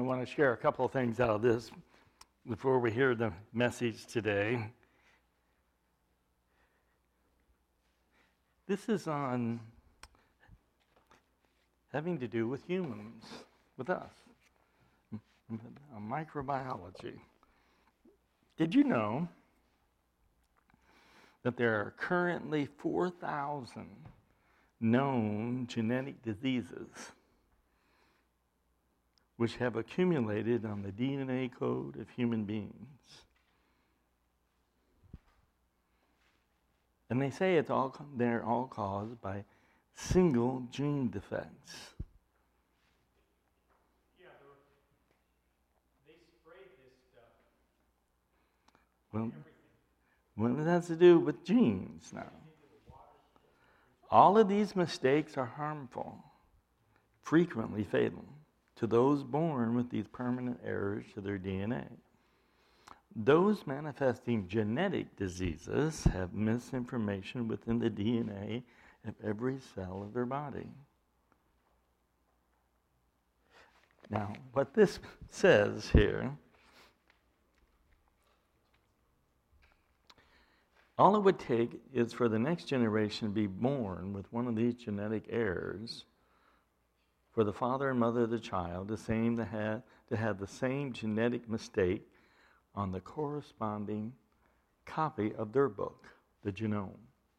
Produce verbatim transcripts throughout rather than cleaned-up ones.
want to share a couple of things out of this before we hear the message today. This is on having to do with humans, with us, microbiology. Did you know that there are currently four thousand known genetic diseases which have accumulated on the D N A code of human beings? And they say it's all they're all caused by single gene defects. Yeah, they sprayed this stuff. Well, what does that have to do with genes now? All of these mistakes are harmful, frequently fatal, to those born with these permanent errors to their D N A. Those manifesting genetic diseases have misinformation within the D N A of every cell of their body. Now, what this says here, all it would take is for the next generation to be born with one of these genetic errors, for the father and mother of the child the same to have, to have the same genetic mistake on the corresponding copy of their book, the genome.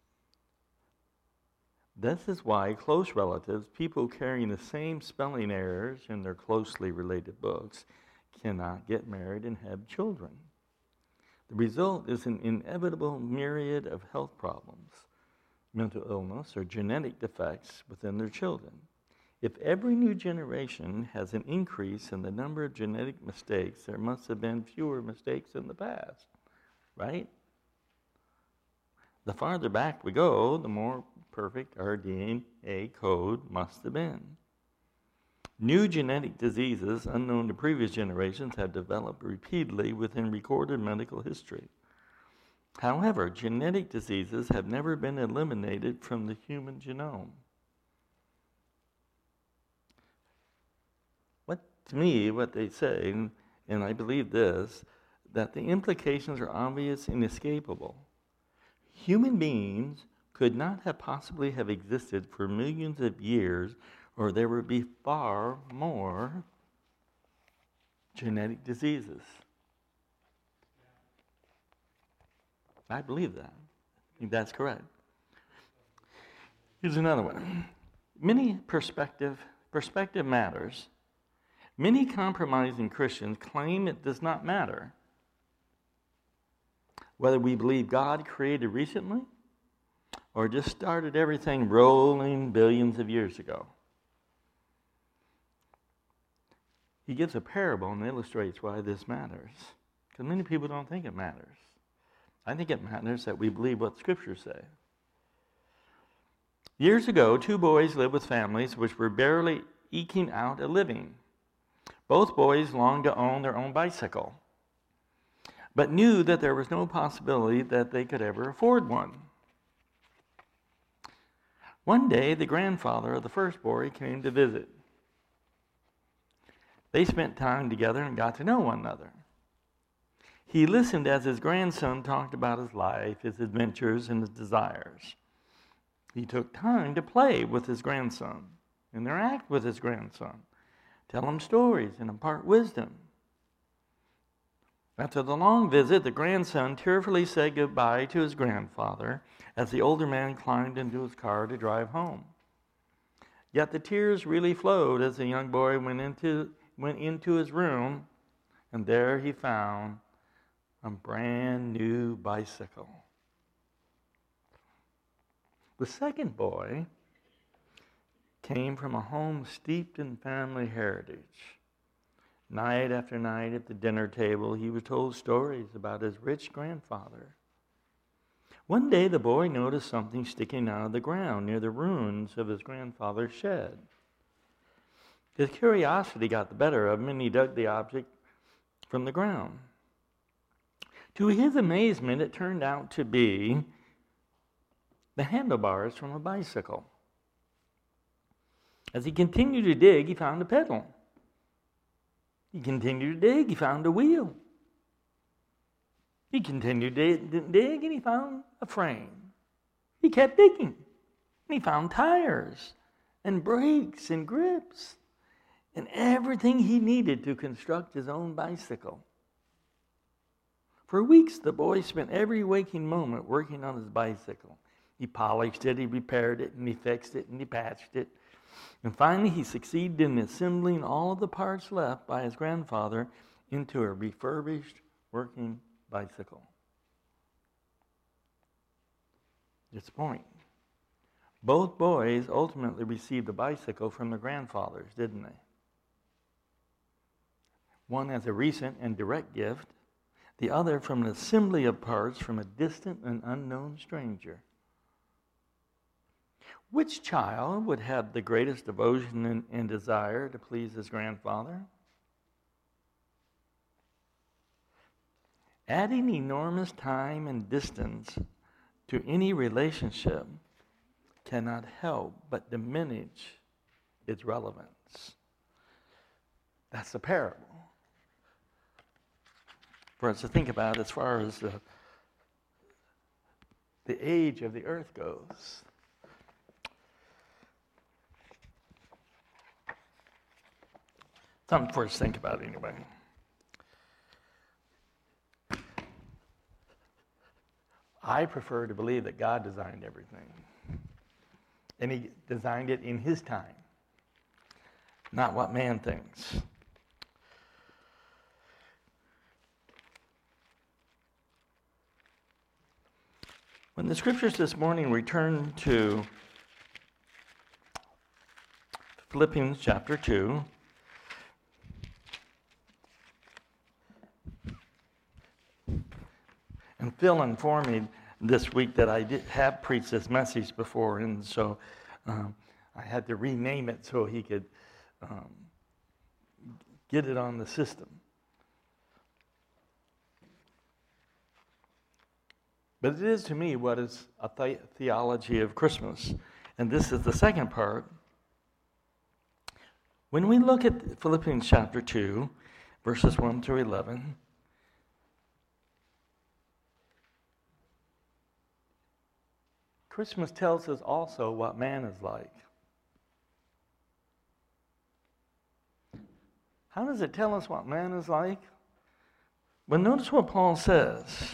This is why close relatives, people carrying the same spelling errors in their closely related books, cannot get married and have children. The result is an inevitable myriad of health problems, mental illness, or genetic defects within their children. If every new generation has an increase in the number of genetic mistakes, there must have been fewer mistakes in the past, right? The farther back we go, the more perfect our D N A code must have been. New genetic diseases unknown to previous generations have developed repeatedly within recorded medical history. However, genetic diseases have never been eliminated from the human genome. What, to me, what they say, and I believe this, that the implications are obvious and inescapable. Human beings could not have possibly have existed for millions of years, or there would be far more genetic diseases. I believe that. I think that's correct. Here's another one. Many perspective, perspective matters. Many compromising Christians claim it does not matter whether we believe God created recently or just started everything rolling billions of years ago. He gives a parable and illustrates why this matters. Because many people don't think it matters. I think it matters that we believe what Scriptures say. Years ago, two boys lived with families which were barely eking out a living. Both boys longed to own their own bicycle, but knew that there was no possibility that they could ever afford one. One day, the grandfather of the first boy came to visit. They spent time together and got to know one another. He listened as his grandson talked about his life, his adventures, and his desires. He took time to play with his grandson, interact with his grandson, tell him stories, and impart wisdom. After the long visit, the grandson tearfully said goodbye to his grandfather as the older man climbed into his car to drive home. Yet the tears really flowed as the young boy went into, went into his room, and there he found a brand new bicycle. The second boy came from a home steeped in family heritage. Night after night at the dinner table, he was told stories about his rich grandfather. One day, the boy noticed something sticking out of the ground near the ruins of his grandfather's shed. His curiosity got the better of him, and he dug the object from the ground. To his amazement, it turned out to be the handlebars from a bicycle. As he continued to dig, he found a pedal. He continued to dig. He found a wheel. He continued to dig, and he found a frame. He kept digging, and he found tires and brakes and grips and everything he needed to construct his own bicycle. For weeks, the boy spent every waking moment working on his bicycle. He polished it, he repaired it, and he fixed it, and he patched it. And finally, he succeeded in assembling all of the parts left by his grandfather into a refurbished working bicycle. This point. Both boys ultimately received a bicycle from their grandfathers, didn't they? One as a recent and direct gift, the other from an assembly of parts from a distant and unknown stranger. Which child would have the greatest devotion and, and desire to please his grandfather? Adding enormous time and distance to any relationship cannot help but diminish its relevance. That's the parable for us to think about as far as the, the age of the earth goes. Something for us to think about anyway. I prefer to believe that God designed everything. And he designed it in his time, not what man thinks. When the scriptures this morning return to Philippians chapter two, and Phil informed me this week that I did have preached this message before, and so um, I had to rename it so he could um, get it on the system. But it is to me what is a the- theology of Christmas, and this is the second part. When we look at Philippians chapter two, verses one through eleven, Christmas tells us also what man is like. How does it tell us what man is like? Well, notice what Paul says.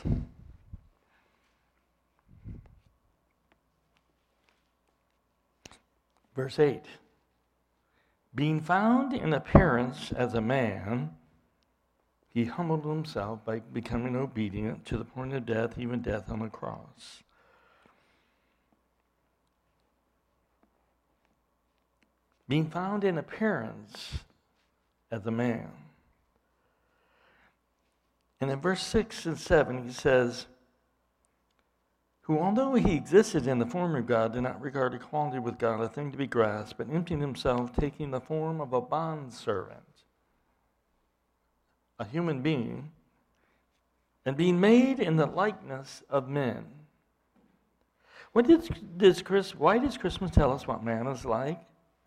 Verse eight. Being found in appearance as a man, he humbled himself by becoming obedient to the point of death, even death on the cross. Being found in appearance as a man. And in verse six and seven, he says, who, although he existed in the form of God, did not regard equality with God a thing to be grasped, but emptied himself, taking the form of a bondservant, a human being, and being made in the likeness of men. What did, does Chris, why does Christmas tell us what man is like?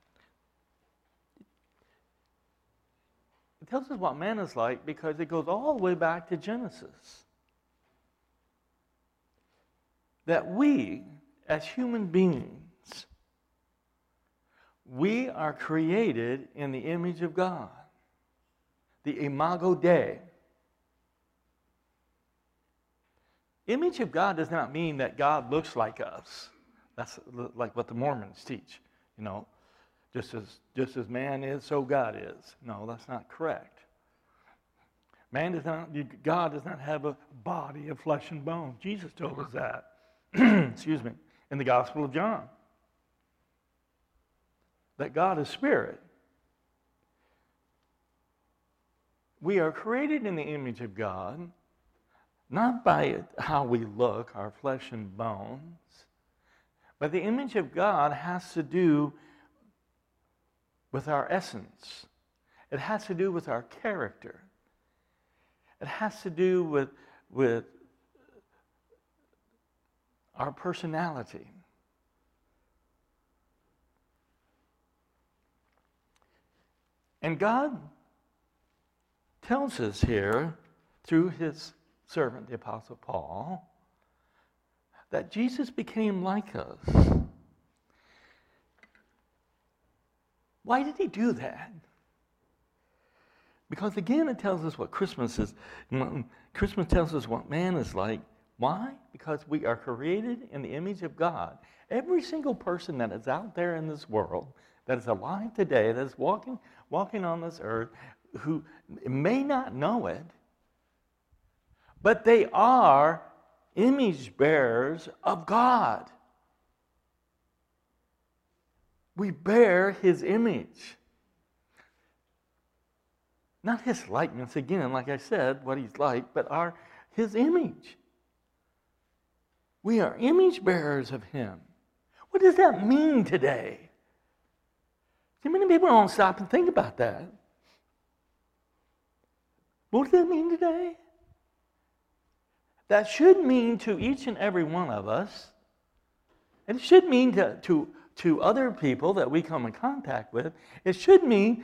It tells us what man is like because it goes all the way back to Genesis. That we, as human beings, we are created in the image of God, the imago Dei. Image of God does not mean that God looks like us. That's like what the Mormons teach, you know. Just as, just as man is, so God is. No, that's not correct. Man does not, God does not have a body of flesh and bone. Jesus told us that. Excuse me, in the Gospel of John. That God is spirit. We are created in the image of God, not by how we look, our flesh and bones, but the image of God has to do with our essence. It has to do with our character. It has to do with, with our personality. And God tells us here, through his servant, the Apostle Paul, that Jesus became like us. Why did he do that? Because again, it tells us what Christmas is. Christmas tells us what man is like. Why? Because we are created in the image of God. Every single person that is out there in this world, that is alive today, that is walking, walking on this earth, who may not know it, but they are image bearers of God. We bear his image. Not his likeness, again, like I said, what he's like, but our his image. We are image bearers of him. What does that mean today? See, many people don't stop and think about that. What does that mean today? That should mean to each and every one of us, and it should mean to, to, to other people that we come in contact with, it should mean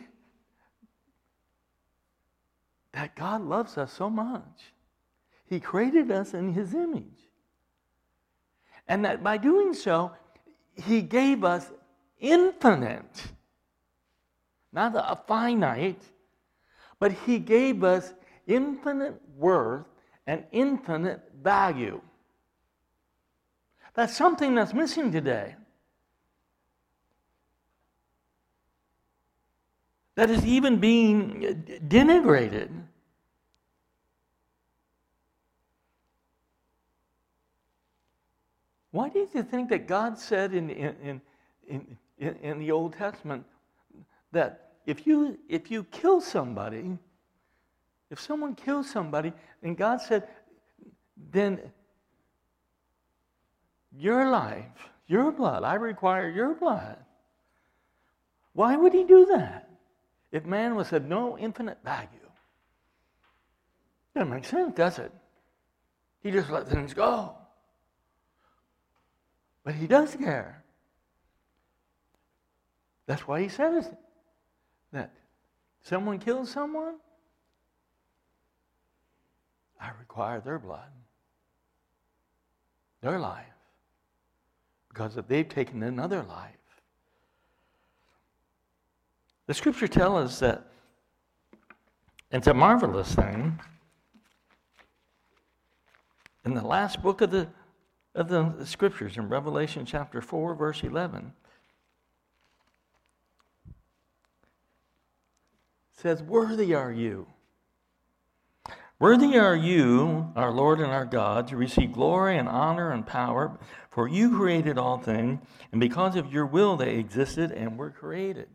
that God loves us so much. He created us in his image. And that by doing so, he gave us infinite, not a finite, but he gave us infinite worth and infinite value. That's something that's missing today. That is even being denigrated. Why do you think that God said in, in, in, in, in the Old Testament that if you, if you kill somebody, if someone kills somebody, and God said, then your life, your blood, I require your blood. Why would he do that? If man was of no infinite value. Doesn't make sense, does it? He just let things go. But he does care. That's why he says that someone kills someone, I require their blood, their life. Because if they've taken another life. The scripture tells us that it's a marvelous thing. In the last book of the of the scriptures, in Revelation chapter four, verse eleven, it says, "Worthy are you. Worthy are you, our Lord and our God, to receive glory and honor and power, for you created all things, and because of your will they existed and were created."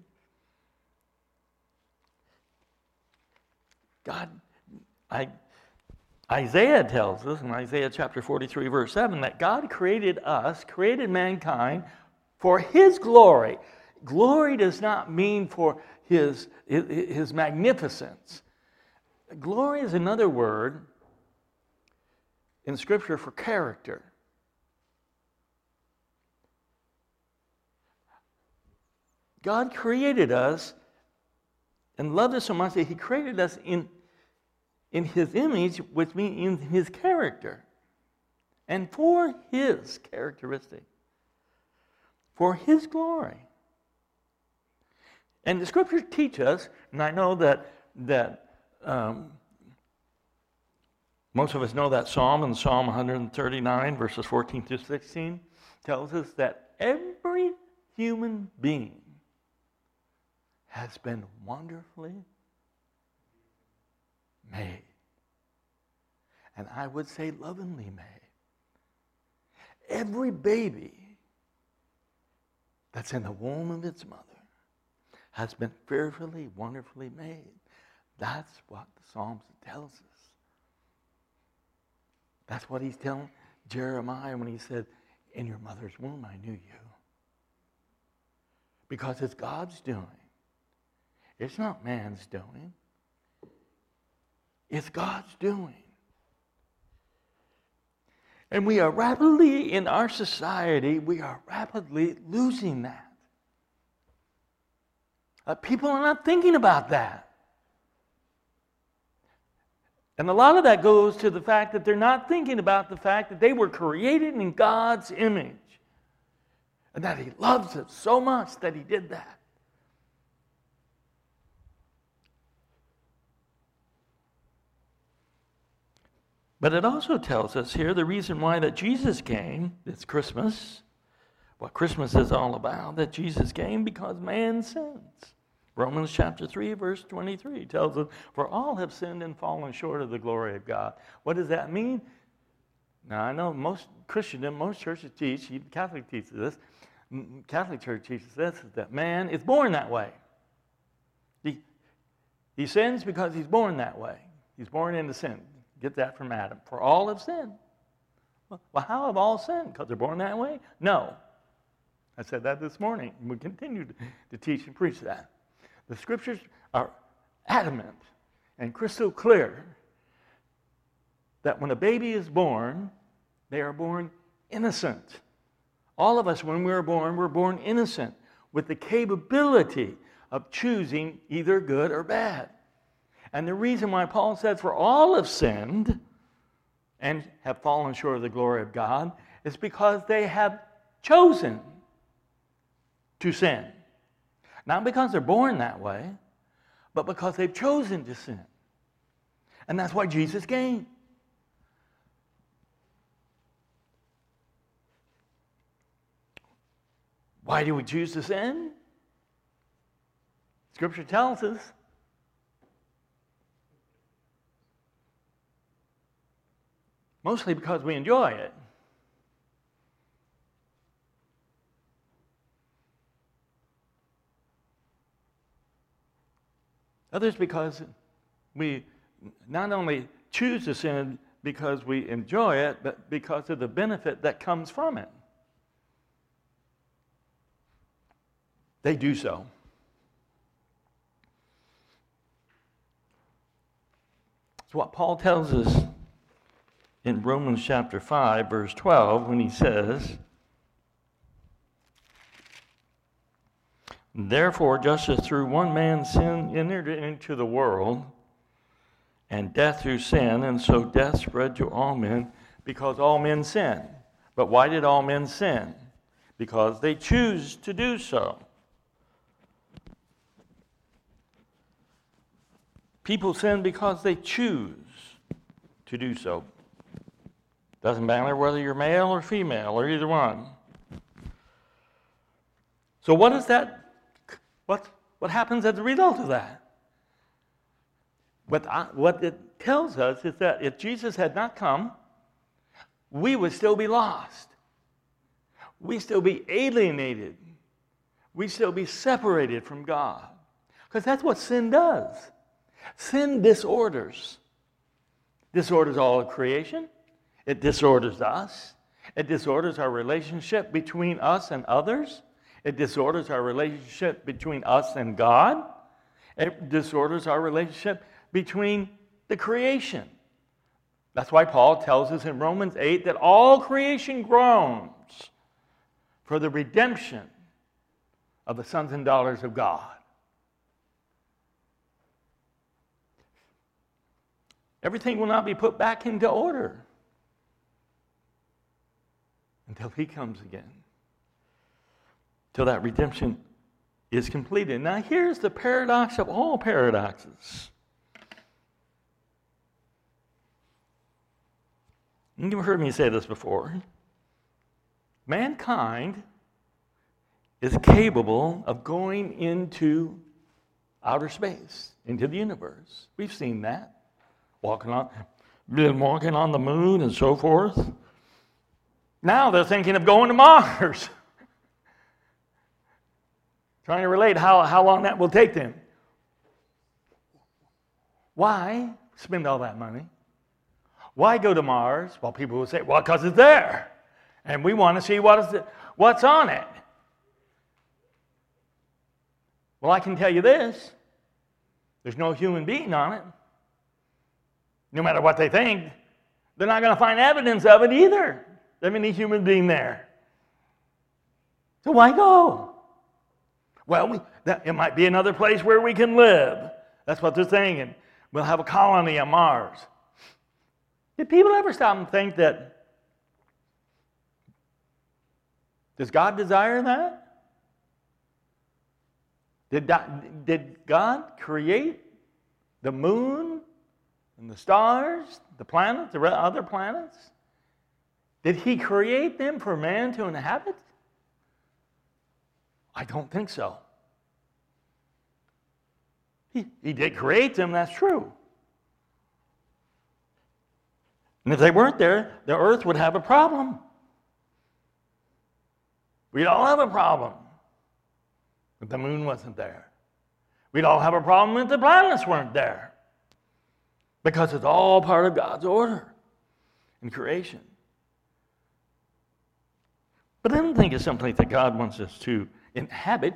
God, I, Isaiah tells us in Isaiah chapter forty-three, verse seven, that God created us, created mankind for his glory. Glory does not mean for his, his magnificence. Glory is another word in Scripture for character. God created us and loved us so much that he created us in, in his image, which means in his character. And for his characteristic. For his glory. And the scriptures teach us, and I know that that um, most of us know that psalm in Psalm one thirty-nine, verses fourteen through sixteen, tells us that every human being has been wonderfully made. And I would say lovingly made. Every baby that's in the womb of its mother has been fearfully, wonderfully made. That's what the Psalms tells us. That's what he's telling Jeremiah when he said, "In your mother's womb I knew you." Because it's God's doing. It's not man's doing. It's God's doing. And we are rapidly, in our society, we are rapidly losing that. Uh, people are not thinking about that. And a lot of that goes to the fact that they're not thinking about the fact that they were created in God's image. And that He loves us so much that He did that. But it also tells us here the reason why that Jesus came, it's Christmas, what Christmas is all about, that Jesus came because man sins. Romans chapter three, verse twenty-three tells us, for all have sinned and fallen short of the glory of God. What does that mean? Now, I know most Christian, most churches teach, even Catholic teaches this, Catholic Church teaches this, that man is born that way. He, he sins because he's born that way. He's born into sin. Get that from Adam. For all have sinned. Well, how have all sinned? Because they're born that way? No. I said that this morning. We continue to, to teach and preach that. The Scriptures are adamant and crystal clear that when a baby is born, they are born innocent. All of us, when we were born, we're born innocent with the capability of choosing either good or bad. And the reason why Paul said, for all have sinned and have fallen short of the glory of God, is because they have chosen to sin. Not because they're born that way, but because they've chosen to sin. And that's why Jesus came. Why do we choose to sin? Scripture tells us. Mostly because we enjoy it. Others because we not only choose to sin because we enjoy it, but because of the benefit that comes from it. They do so. It's what Paul tells us in Romans chapter five, verse twelve, when he says, therefore, just as through one man sin entered into the world, and death through sin, and so death spread to all men, because all men sin. But why did all men sin? Because they choose to do so. People sin because they choose to do so. Doesn't matter whether you're male or female or either one. So what is that? What, what happens as a result of that? What, I, what it tells us is that if Jesus had not come, we would still be lost. We'd still be alienated. We'd still be separated from God. Because that's what sin does. Sin disorders. Disorders all of creation. It disorders us. It disorders our relationship between us and others. It disorders our relationship between us and God. It disorders our relationship between the creation. That's why Paul tells us in Romans eight that all creation groans for the redemption of the sons and daughters of God. Everything will not be put back into order until He comes again. Till that redemption is completed. Now here's the paradox of all paradoxes. You've heard me say this before. Mankind is capable of going into outer space, into the universe. We've seen that. Walking on, been walking on the moon and so forth. Now they're thinking of going to Mars. Trying to relate how, how long that will take them. Why spend all that money? Why go to Mars? Well, people will say, well, because it's there. And we want to see what is the, what's on it. Well, I can tell you this. There's no human being on it. No matter what they think, they're not going to find evidence of it either. Of any human being there. So why go? Well, we, that, it might be another place where we can live. That's what they're thinking. We'll have a colony on Mars. Did people ever stop and think that, does God desire that? Did, that, did God create the moon and the stars, the planets, the other planets? Did he create them for man to inhabit? I don't think so. He, he did create them, that's true. And if they weren't there, the earth would have a problem. We'd all have a problem if the moon wasn't there. We'd all have a problem if the planets weren't there. Because it's all part of God's order and creation. But I don't think it's something that God wants us to inhabit.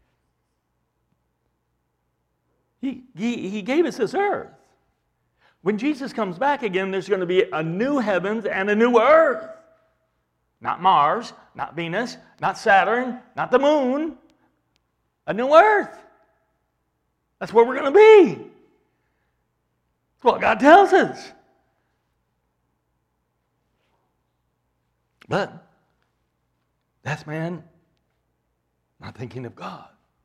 He, he, he gave us this earth. When Jesus comes back again, there's going to be a new heavens and a new earth. Not Mars, not Venus, not Saturn, not the moon. A new earth. That's where we're going to be. That's what God tells us. But that's man not thinking of God.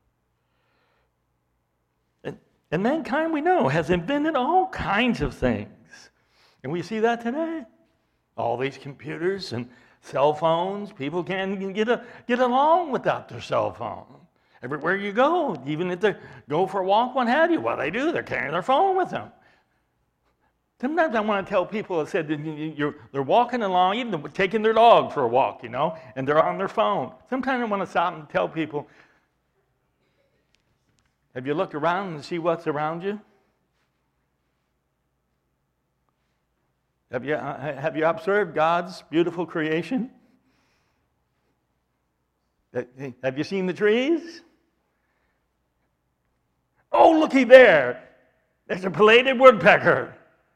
And, and mankind, we know, has invented all kinds of things. And we see that today. All these computers and cell phones, people can't get, a, get along without their cell phone. Everywhere you go, even if they go for a walk, what have you, what they do, they're carrying their phone with them. Sometimes I want to tell people, I said, you're, they're walking along, even taking their dog for a walk, you know, and they're on their phone. Sometimes I want to stop and tell people, have you looked around and see what's around you? Have you, uh, have you observed God's beautiful creation? Have you seen the trees? Oh, looky there. There's a pileated woodpecker.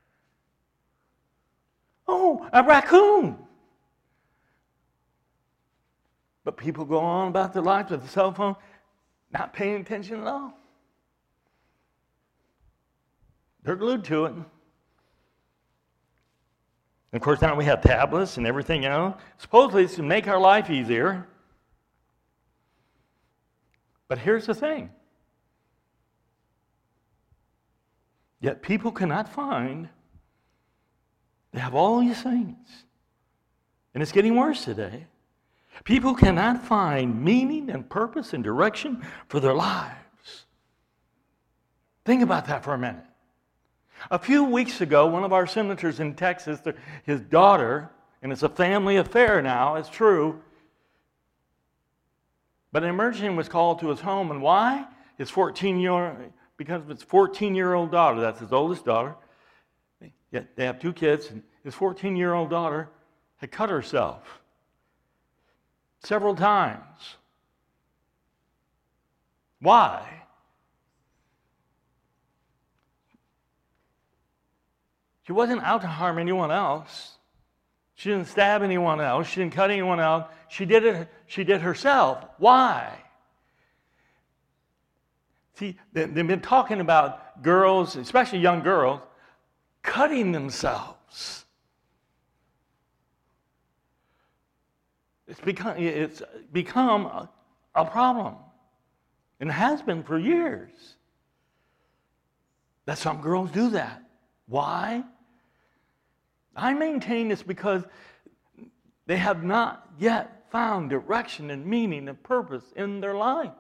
Oh, a raccoon. But people go on about their lives with a cell phone, not paying attention at all. They're glued to it. And of course, now we have tablets and everything else. Supposedly, it's to make our life easier. But here's the thing. Yet people cannot find, they have all these things. And it's getting worse today. People cannot find meaning and purpose and direction for their lives. Think about that for a minute. A few weeks ago, one of our senators in Texas, his daughter, and it's a family affair now, it's true, but an emergency was called to his home, and why? His fourteen-year-old, because of his fourteen-year-old daughter, that's his oldest daughter. They have two kids, and his fourteen-year-old daughter had cut herself several times. Why? She wasn't out to harm anyone else. She didn't stab anyone else. She didn't cut anyone else. She did it, she did herself. Why? See, they've been talking about girls, especially young girls, cutting themselves. It's become, it's become a, a problem. And it has been for years. That some girls do that. Why? I maintain it's because they have not yet found direction and meaning and purpose in their life.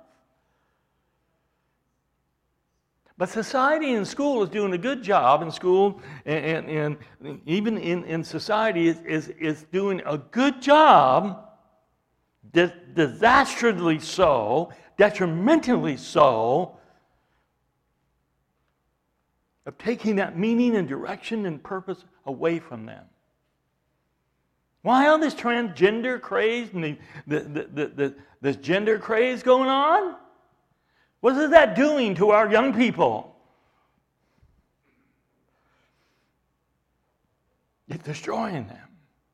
But society and school is doing a good job, and school and, and, and even in, in society is, is, is doing a good job, dis- disastrously so, detrimentally so, of taking that meaning and direction and purpose away from them. Why all this transgender craze and the, the, the, the, the, this gender craze going on? What is that doing to our young people? It's destroying them.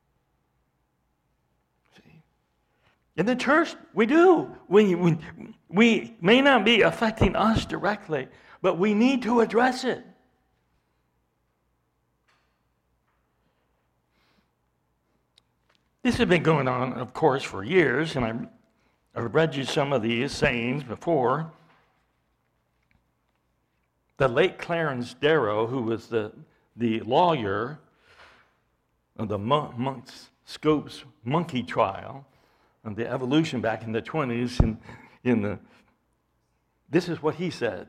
See? In the church, we do. We, we, we may not be affecting us directly, but we need to address it. This has been going on, of course, for years, and I, I've read you some of these sayings before. The late Clarence Darrow, who was the, the lawyer of the Mon- Monks Scopes monkey trial, and the evolution back in the twenties, and in the, this is what he said.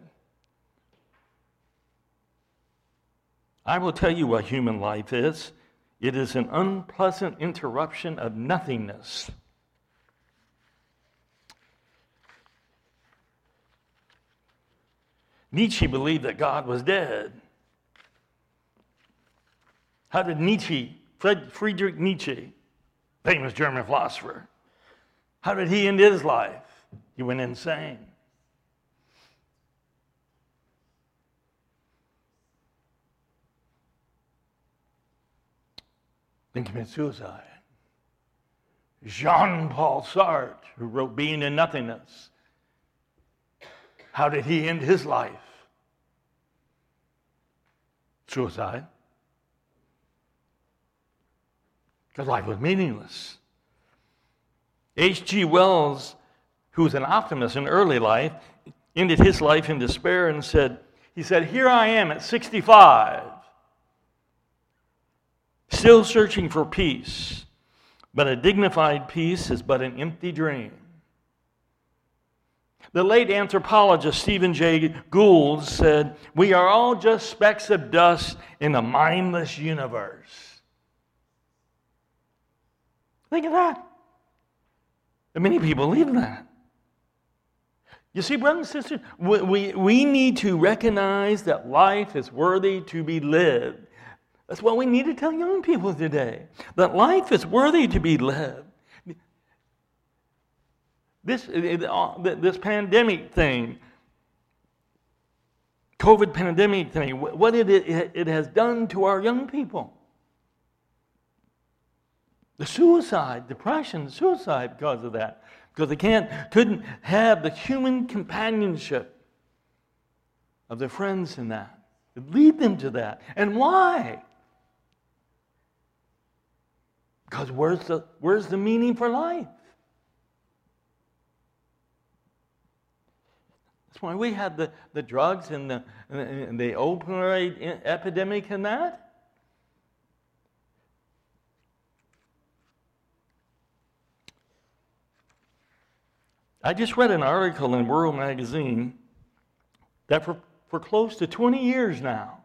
I will tell you what human life is. It is an unpleasant interruption of nothingness. Nietzsche believed that God was dead. How did Nietzsche, Fred, Friedrich Nietzsche, famous German philosopher, how did he end his life? He went insane. Then committed suicide. Jean-Paul Sartre, who wrote Being in Nothingness, how did he end his life? Suicide. Because life was meaningless. H G Wells, who was an optimist in early life, ended his life in despair and said, he said, here I am at sixty-five, still searching for peace, but a dignified peace is but an empty dream. The late anthropologist Stephen Jay Gould said, we are all just specks of dust in a mindless universe. Think of that. And many people believe that. You see, brothers and sisters, we, we, we need to recognize that life is worthy to be lived. That's what we need to tell young people today, that life is worthy to be lived. This, this pandemic thing, COVID pandemic thing, what it, it has done to our young people. The suicide, depression, suicide because of that. Because they can't, couldn't have the human companionship of their friends in that. It lead them to that. And why? Because where's the, where's the meaning for life? That's why we had the, the drugs and the, and the opioid epidemic and that. I just read an article in World Magazine that for, for close to twenty years now,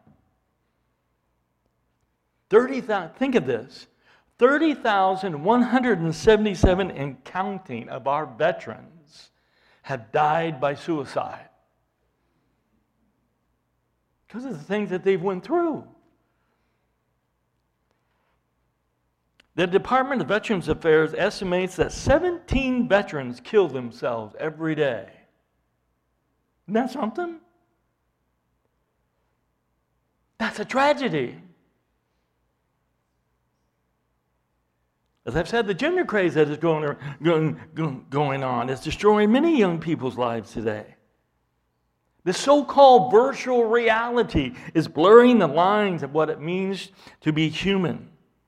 thirty thousand, think of this, thirty thousand one hundred seventy-seven and counting of our veterans have died by suicide because of the things that they've went through. The Department of Veterans Affairs estimates that seventeen veterans kill themselves every day. Isn't that something? That's a tragedy. As I've said, the gender craze that is going, going, going on is destroying many young people's lives today. The so-called virtual reality is blurring the lines of what it means to be human.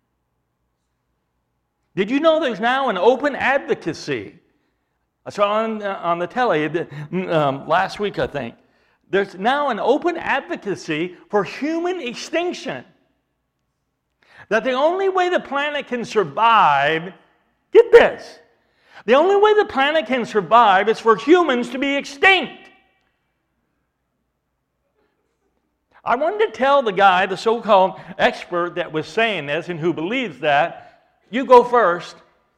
Did you know there's now an open advocacy? I saw on, uh, on the telly um, last week, I think. There's now an open advocacy for human extinction. That the only way the planet can survive, get this, the only way the planet can survive is for humans to be extinct. I wanted to tell the guy, the so-called expert that was saying this and who believes that, you go first.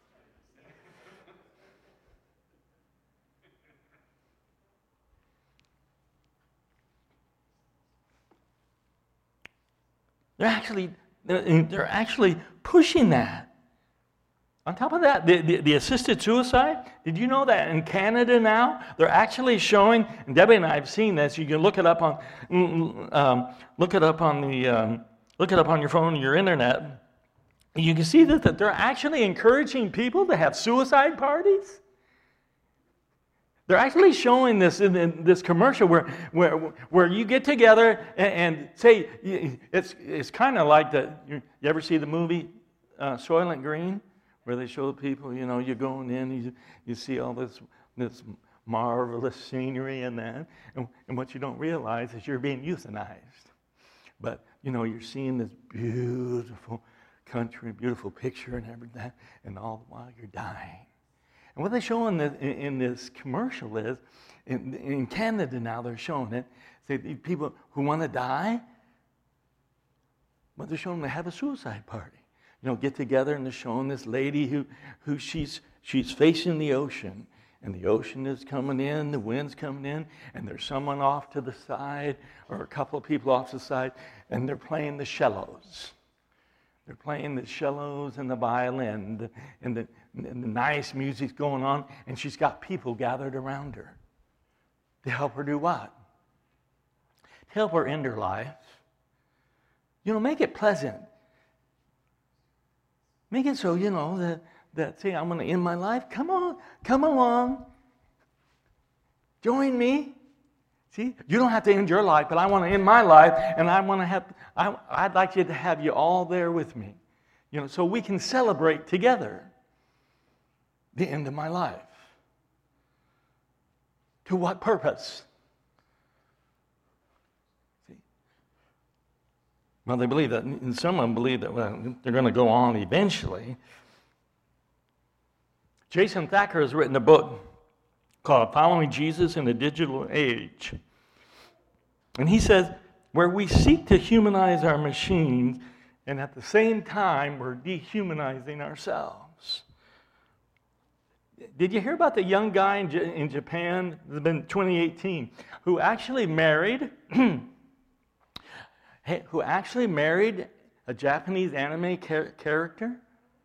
They're actually, they're actually pushing that. On top of that, the, the, the assisted suicide, did you know that in Canada now, they're actually showing, and Debbie and I have seen this, you can look it up on, um, look it up on the, um, look it up on your phone, your internet. You can see that, that they're actually encouraging people to have suicide parties. They're actually showing this in, in this commercial where, where, where you get together and, and say, it's, it's kind of like the, you, you ever see the movie uh, Soylent Green? where they show people, you know, you're going in, you, you see all this this marvelous scenery and that, and, and what you don't realize is you're being euthanized. But, you know, you're seeing this beautiful country, beautiful picture and everything, and all the while you're dying. And what they show in, the, in, in this commercial is, in, in Canada now they're showing it, say people who want to die, but they're showing them they have a suicide party. You know, get together and they're showing this lady who, who she's she's facing the ocean, and the ocean is coming in, the wind's coming in, and there's someone off to the side, or a couple of people off to the side, and they're playing the cellos. They're playing the cellos and the violin, the, and, the, and the nice music's going on, and she's got people gathered around her to help her do what? To help her end her life. You know, make it pleasant. Make it so, you know, that, that say, I'm going to end my life. Come on, come along. Join me. See, you don't have to end your life, but I want to end my life, and I want to have, I, I'd like you to have you all there with me. You know, so we can celebrate together the end of my life. To what purpose? See? Well, they believe that, and some of them believe that, well, they're going to go on eventually. Jason Thacker has written a book called Following Jesus in the Digital Age. And he says, where we seek to humanize our machines, and at the same time, we're dehumanizing ourselves. Did you hear about the young guy in, J- in Japan, it's been twenty eighteen, who actually married, who actually married a Japanese anime char- character?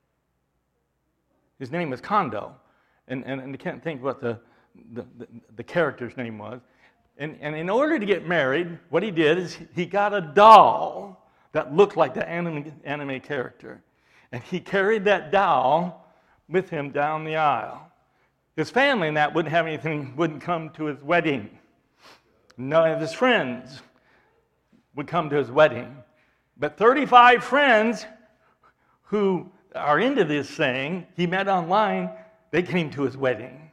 His name was Kondo, and, and, and I can't think what the, the, the, the character's name was. And, and in order to get married, what he did is he got a doll that looked like the anime, anime character. And he carried that doll with him down the aisle. His family and that wouldn't have anything, wouldn't come to his wedding. None of his friends would come to his wedding. But thirty-five friends who are into this thing, he met online, they came to his wedding.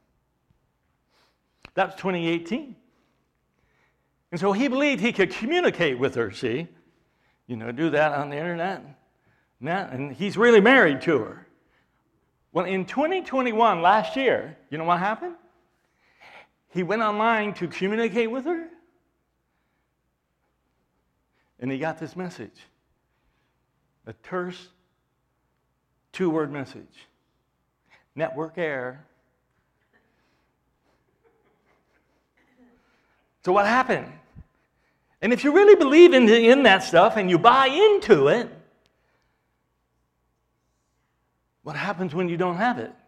That was twenty eighteen. And so he believed he could communicate with her, see? You know, do that on the internet. And he's really married to her. Well, in twenty twenty-one, last year, you know what happened? He went online to communicate with her. And he got this message. A terse two-word message. Network error. So what happened? And if you really believe in, in that stuff and you buy into it, what happens when you don't have it?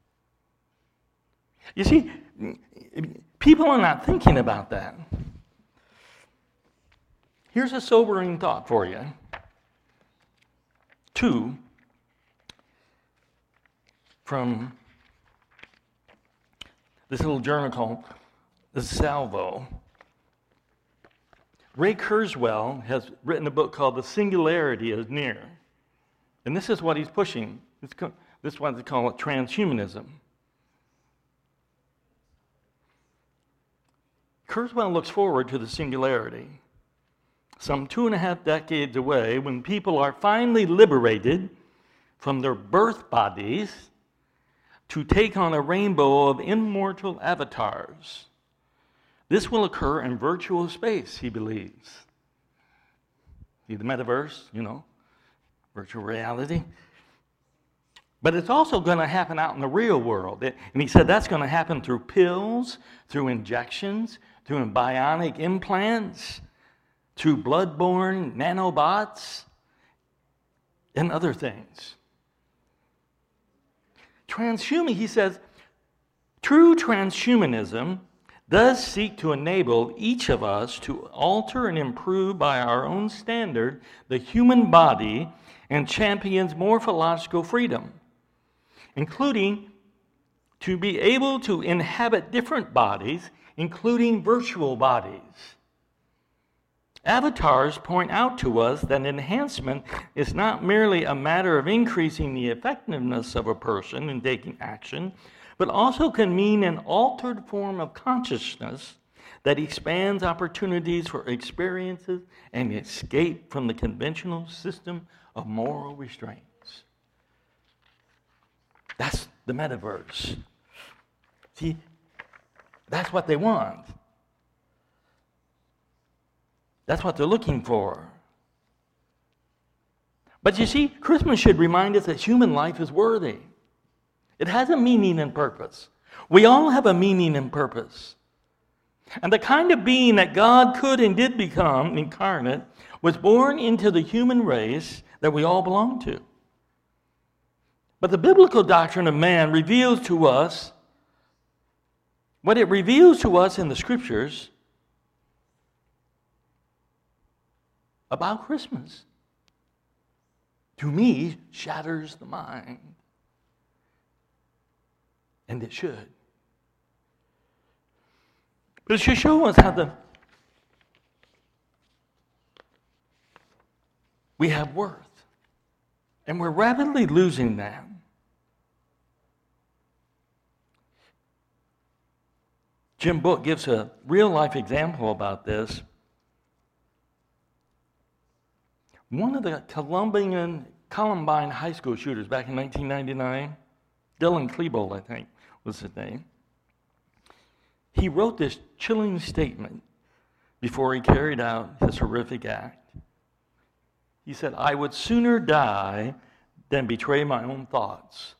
You see, people are not thinking about that. Here's a sobering thought for you. Two, from this little journal called The Salvo. Ray Kurzweil has written a book called The Singularity is Near. And this is what he's pushing. It's co- this is what they call it transhumanism. Kurzweil looks forward to the singularity. Some two and a half decades away, when people are finally liberated from their birth bodies to take on a rainbow of immortal avatars. This will occur in virtual space, he believes. See the metaverse, you know, virtual reality. But it's also going to happen out in the real world. And he said that's going to happen through pills, through injections, through bionic implants, through blood-borne nanobots, and other things. Transhuman, he says, true transhumanism does seek to enable each of us to alter and improve by our own standard the human body and champions morphological freedom, including to be able to inhabit different bodies, including virtual bodies. Avatars point out to us that enhancement is not merely a matter of increasing the effectiveness of a person in taking action, but also can mean an altered form of consciousness that expands opportunities for experiences and escape from the conventional system of moral restraints. That's the metaverse. See, that's what they want. That's what they're looking for. But you see, Christmas should remind us that human life is worthy. It has a meaning and purpose. We all have a meaning and purpose. And the kind of being that God could and did become incarnate was born into the human race that we all belong to. But the biblical doctrine of man reveals to us, what it reveals to us in the Scriptures about Christmas, to me, shatters the mind. And it should. But it should show us how the we have worth. And we're rapidly losing that. Jim Book gives a real-life example about this. One of the Columbian, Columbine high school shooters back in nineteen ninety-nine, Dylan Klebold, I think, was his name. He wrote this chilling statement before he carried out his horrific act. He said, "I would sooner die than betray my own thoughts.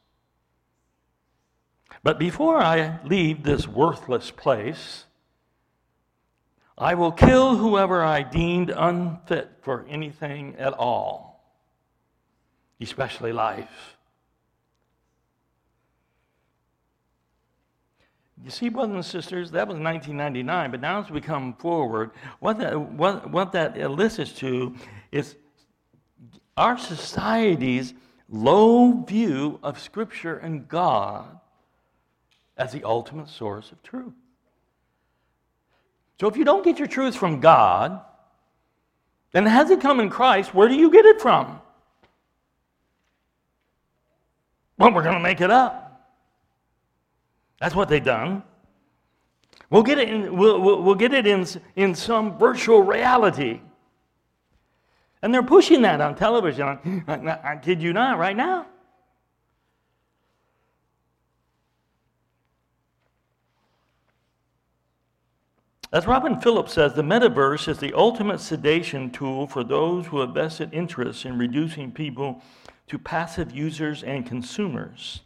But before I leave this worthless place, I will kill whoever I deemed unfit for anything at all, especially life." You see, brothers and sisters, that was nineteen ninety-nine, but now as we come forward, what that, what, what that elicits to is our society's low view of Scripture and God as the ultimate source of truth. So if you don't get your truth from God, then it hasn't come in Christ. Where do you get it from? Well, we're going to make it up. That's what they've done. We'll get it in, we'll, we'll, we'll get it in, in some virtual reality. And they're pushing that on television. I, I kid you not, right now. As Robin Phillips says, the metaverse is the ultimate sedation tool for those who have vested interests in reducing people to passive users and consumers.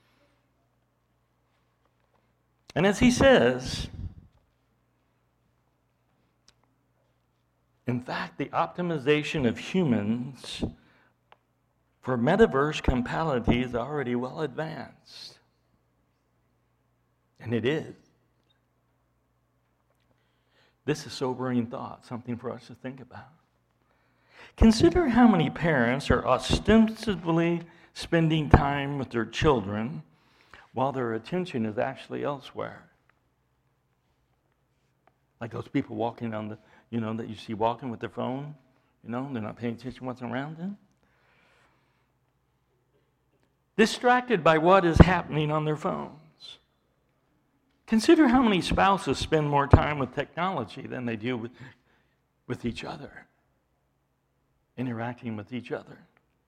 And as he says, in fact, the optimization of humans for metaverse compatibility is already well advanced. And it is. This is sobering thought, something for us to think about. Consider how many parents are ostensibly spending time with their children while their attention is actually elsewhere. Like those people walking on the, you know, that you see walking with their phone, you know, they're not paying attention to what's around them. Distracted by what is happening on their phones. Consider how many spouses spend more time with technology than they do with, with each other, interacting with each other.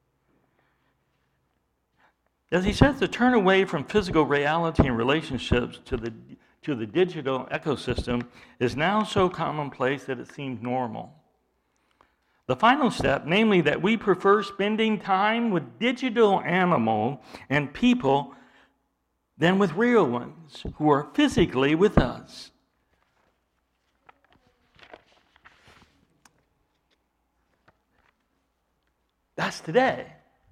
As he says, to turn away from physical reality and relationships to the, to the digital ecosystem is now so commonplace that it seems normal. The final step, namely that we prefer spending time with digital animals and people than with real ones who are physically with us. That's today.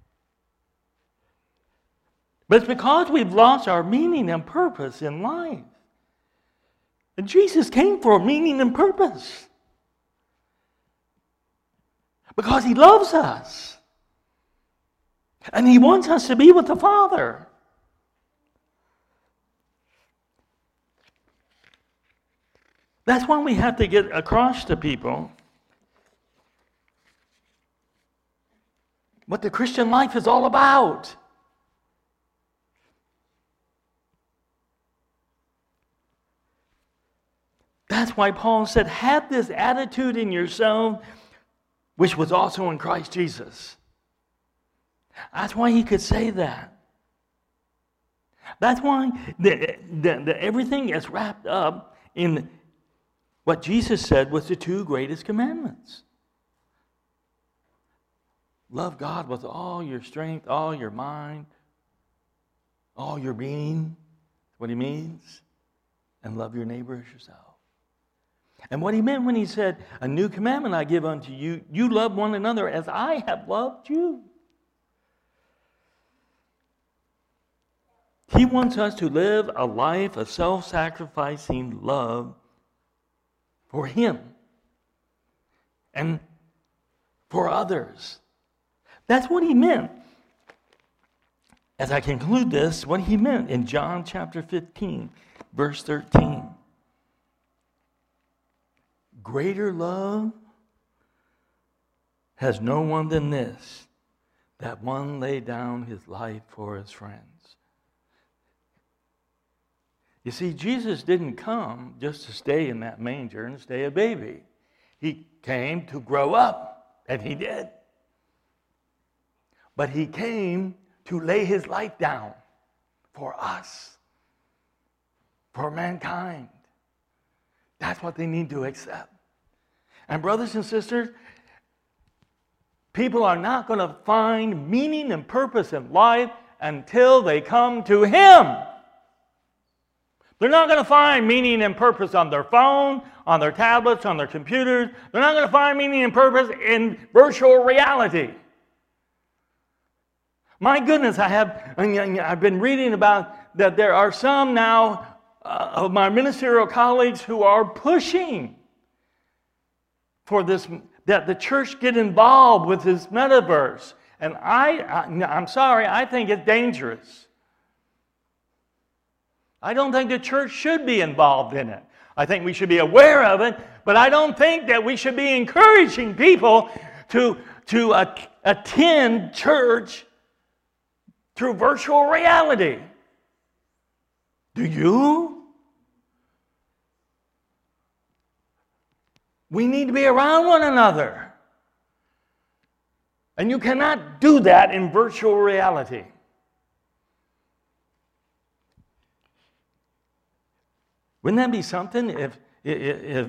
But it's because we've lost our meaning and purpose in life. And Jesus came for meaning and purpose. Because he loves us. And he wants us to be with the Father. That's why we have to get across to people what the Christian life is all about. That's why Paul said, have this attitude in yourself, which was also in Christ Jesus. That's why he could say that. That's why the, the, the, everything is wrapped up in what Jesus said was the two greatest commandments. Love God with all your strength, all your mind, all your being, what he means, and love your neighbor as yourself. And what he meant when he said, a new commandment I give unto you, you love one another as I have loved you. He wants us to live a life of self-sacrificing love for him and for others. That's what he meant. As I conclude this, what he meant in John chapter fifteen, verse thirteen. Greater love has no one than this, that one lay down his life for his friends. You see, Jesus didn't come just to stay in that manger and stay a baby. He came to grow up, and he did. But he came to lay his life down for us, for mankind. That's what they need to accept. And brothers and sisters, people are not going to find meaning and purpose in life until they come to him. They're not going to find meaning and purpose on their phone, on their tablets, on their computers. They're not going to find meaning and purpose in virtual reality. My goodness, I have, I've been reading about that there are some now uh, of my ministerial colleagues who are pushing for this, that the church get involved with this metaverse. And I, I, I'm sorry, I think it's dangerous. I don't think the church should be involved in it. I think we should be aware of it, but I don't think that we should be encouraging people to, to uh, attend church through virtual reality. Do you? We need to be around one another. And you cannot do that in virtual reality. Wouldn't that be something if, if, if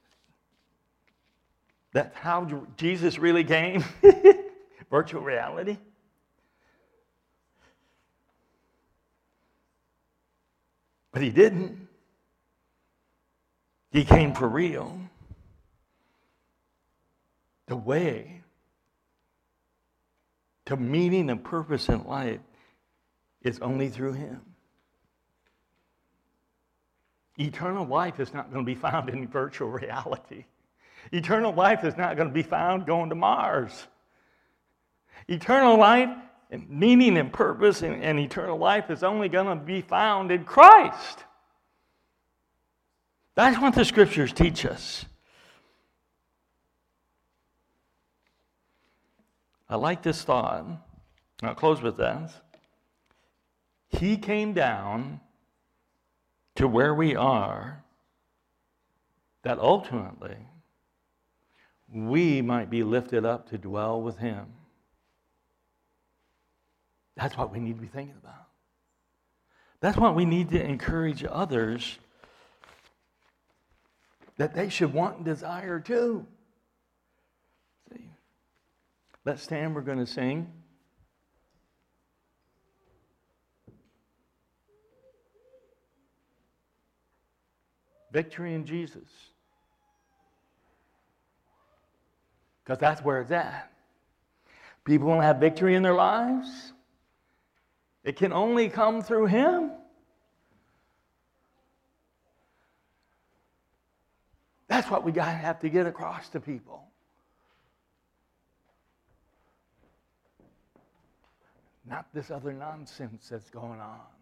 that's how Jesus really came? Virtual reality? But he didn't. He came for real. The way to meaning and purpose in life is only through him. Eternal life is not going to be found in virtual reality. Eternal life is not going to be found going to Mars. Eternal life and meaning and purpose and, and eternal life is only going to be found in Christ. That's what the scriptures teach us. I like this thought. I'll close with this. He came down to where we are, that ultimately we might be lifted up to dwell with him. That's what we need to be thinking about. That's what we need to encourage others, that they should want and desire too. See, let's stand, we're going to sing. Victory in Jesus. Because that's where it's at. People want to have victory in their lives. It can only come through him. That's what we got to have to get across to people. Not this other nonsense that's going on.